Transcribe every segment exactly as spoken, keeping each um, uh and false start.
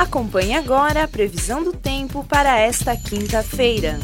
Acompanhe agora a previsão do tempo para esta quinta-feira.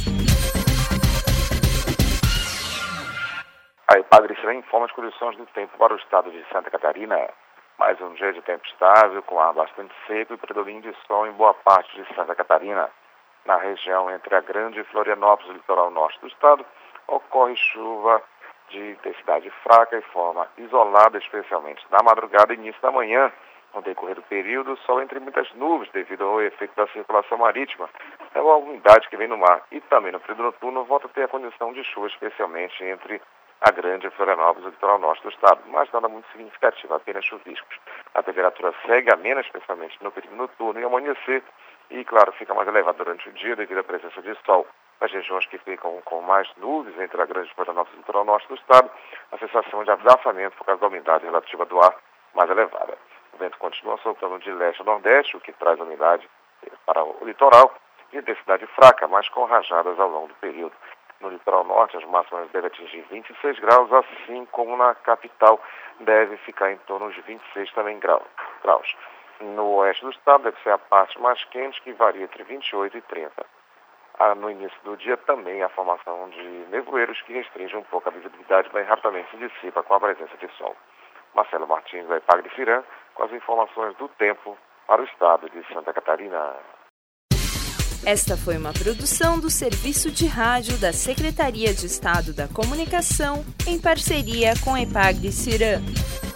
A Epagri-Ciran informa as condições do tempo para o estado de Santa Catarina. Mais um dia de tempo estável, com ar bastante seco e predomínio de sol em boa parte de Santa Catarina. Na região entre a Grande Florianópolis e o litoral norte do estado, ocorre chuva de intensidade fraca e forma isolada, especialmente na madrugada e início da manhã. No decorrer do período, sol entre muitas nuvens devido ao efeito da circulação marítima, é uma umidade que vem no mar. E também no período noturno volta a ter a condição de chuva, especialmente entre a Grande Florianópolis e o litoral norte do estado, mas nada muito significativo, apenas chuviscos. A temperatura segue amena, especialmente no período noturno e amanhecer, e claro, fica mais elevada durante o dia devido à presença de sol. Nas regiões que ficam com mais nuvens entre a Grande Florianópolis e o litoral norte do estado, a sensação de abafamento por causa da umidade relativa do ar mais elevada. O vento continua soprando de leste a nordeste, o que traz umidade para o litoral, de intensidade fraca, mas com rajadas ao longo do período. No litoral norte, as máximas devem atingir vinte e seis graus, assim como na capital deve ficar em torno de vinte e seis também graus. No oeste do estado deve ser a parte mais quente, que varia entre vinte e oito e trinta. Ah, no início do dia também a formação de nevoeiros que restringe um pouco a visibilidade, mas rapidamente se dissipa com a presença de sol. Marcelo Martins, da Epagri-Ciran, com as informações do tempo para o estado de Santa Catarina. Esta foi uma produção do Serviço de Rádio da Secretaria de Estado da Comunicação, em parceria com a Epagri-Ciran.